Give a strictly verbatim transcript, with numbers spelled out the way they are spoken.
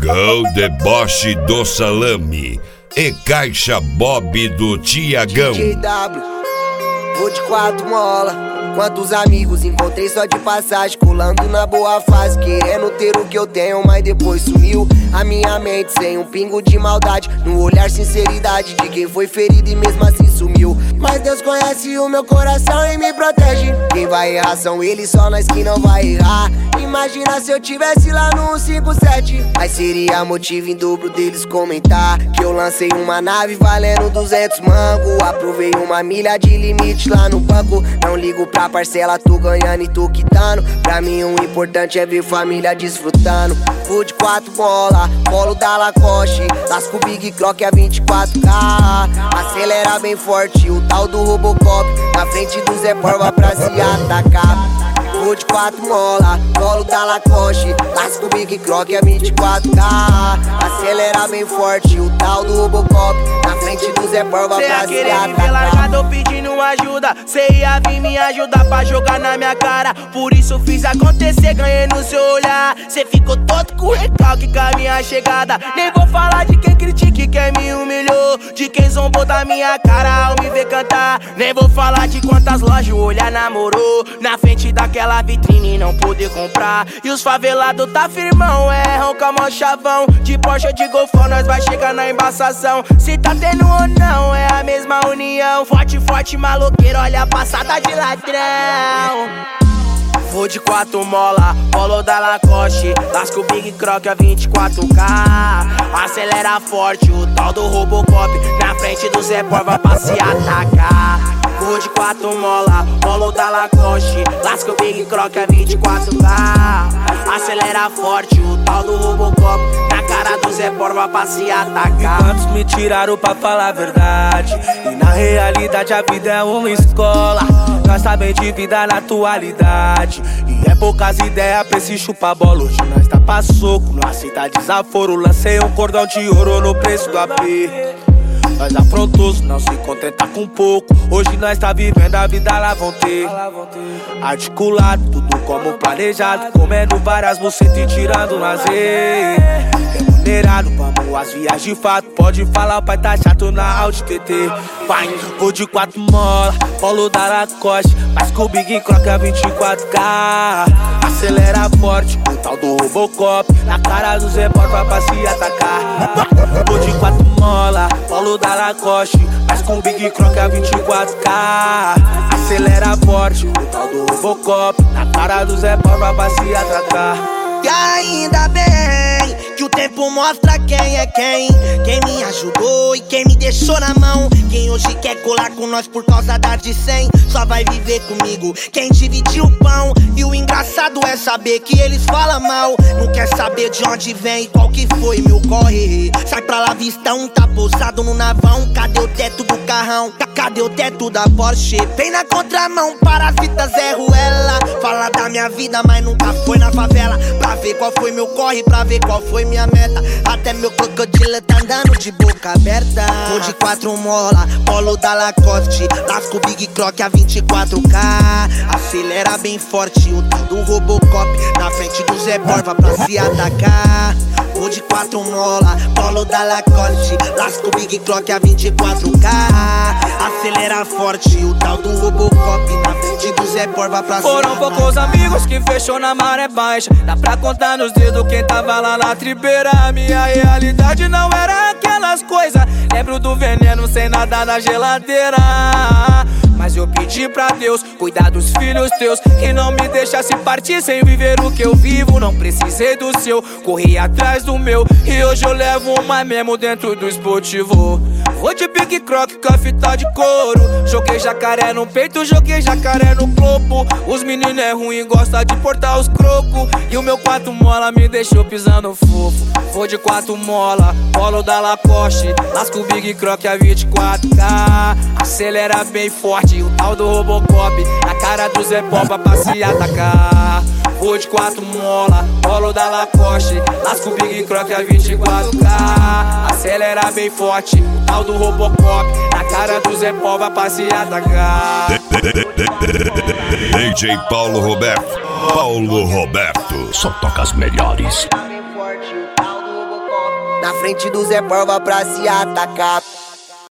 Tiagão, deboche do salame e caixa Bob do Tiagão. D J W, vou de quatro mola. Quantos amigos encontrei só de passagem, colando na boa fase, querendo ter o que eu tenho, mas depois sumiu a minha mente sem um pingo de maldade. No olhar sinceridade de quem foi ferido e mesmo assim sumiu. Mas Deus conhece o meu coração e me protege. Quem vai errar são eles, só nós que não vai errar. Imagina se eu tivesse lá no cento e cinquenta e sete, aí seria motivo em dobro deles comentar que eu lancei uma nave valendo duzentos mango. Aprovei uma milha de limite lá no banco. Não ligo pra parcela, tô ganhando e tô quitando. Pra mim o importante é ver família desfrutando. Vou de quatro bola, polo da Lacoste, lasco Big Croc a vinte e quatro K. Acelera bem forte, o tal do Robocop, na frente do Zé Porva pra se atacar. Vou de quatro mola, polo da Lacoste, lasco Big Croc a vinte e quatro K. Acelera bem forte, o tal do Robocop, na frente do Zé Porva pra se atacar. Cê ia querer me ver largado pedindo ajuda, cê ia vir me ajudar pra jogar na minha cara. Por isso fiz acontecer, ganhei no seu olhar. Cê ficou todo com recalque com a minha chegada. Nem vou falar de quem critica e quem me humilhou, de quem zombou da minha cara ao me ver cantar. Nem vou falar de quantas lojas o olhar namorou, na frente daquela vitrine não poder comprar. E os favelados tá firmão, erram com a mão chavão. De Porsche ou de Golfão nós vai chegar na embaçação. Se tá tendo ou não, é a mesma união. Forte, forte, maloqueiro, olha a passada de ladrão. Vou de quatro mola, polo da Lacoste, lasco Big Croc a vinte e quatro K. Acelera forte, o tal do Robocop, na frente do Zé Porva pra se atacar. Vou de quatro mola, polo da Lacoste, lasco Big Croc a vinte e quatro K. Acelera forte, o tal do Robocop, na cara do Zé Porva pra se atacar. Quantos me tiraram pra falar a verdade, e na realidade a vida é uma escola. Nós tá bem de vida na atualidade, e é poucas ideias pra esse chupa-bola. Hoje nós tá pra soco, não aceita desaforo. Lancei um cordão de ouro no preço do A P. Nós afrontoso, não se contenta com pouco. Hoje nós tá vivendo a vida lá vão ter. Articulado, tudo como planejado, comendo várias bucetas e tirando lazer. Remunerado, vamos às viagens de fato. Pode falar, o pai tá chato na Audi T T. Pai, vou de quatro mola, polo da Lacoste, mas com o Big Croc a vinte e quatro K. Acelera forte, o tal do Robocop, na cara do Zé Porva pra se atacar. Vou de quatro mola, polo da Lacoste, mas com o Big Croc a vinte e quatro K. Acelera forte, o tal do Robocop, na cara do Zé Porva pra se atacar. E ainda bem que o tempo mostra quem é quem, quem me ajudou e quem me deixou na mão. Quem hoje quer colar com nós por causa da de cem, só vai viver comigo quem dividiu o pão. E o engraçado é saber que eles falam mal, não quer saber de onde vem e qual que foi meu corre. Sai pra lá, vista um tá pousado no navão. Cadê o teto do carrão? Cadê o teto da Porsche? Vem na contramão, parasita Zé Ruela. Fala da minha vida, mas nunca foi na favela. Pra ver qual foi meu corre, pra ver qual foi minha meta. Até meu crocodilo tá andando de boca aberta. Vou de quatro mola, polo da Lacoste, lasco Big Croc a vinte e quatro K. Acelera bem forte, o tal do Robocop, na frente do Zé Porva pra se atacar. Vou de quatro mola, polo da Lacoste, lasco Big Croc a vinte e quatro K. Acelera forte, o tal do Robocop, na frente do Zé Porva pra se atacar. Foram poucos amigos que fechou na maré baixa, dá pra contar nos dedos quem tava lá na tribeira. A minha realidade não era aquelas coisas, lembro do veneno sem nada na geladeira. Mas eu pedi pra Deus cuidar dos filhos teus, que não me deixasse partir sem viver o que eu vivo. Não precisei do seu, corri atrás do meu, e hoje eu levo uma mesmo dentro do esportivo. Vou de Big Croc com a fita de couro, joguei jacaré no peito, joguei jacaré no globo. Os meninos é ruim, gosta de portar os crocos, e o meu quatro mola me deixou pisando fofo. Vou de quatro mola, polo da Lacoste, lasco o Big Croc a vinte e quatro K. Acelera bem forte, o tal do Robocop, na cara do Zé Porva pra se atacar. Vou de quatro mola, polo da Lacoste, lasco o Big Croc a vinte e quatro K. Acelera bem forte, o tal do Robocop, na cara do Zé Porva pra se atacar. D J Paulo Roberto, Paulo Roberto, só toca as melhores. Bem forte, o tal do Robocop. na frente do Zé Porva pra se atacar.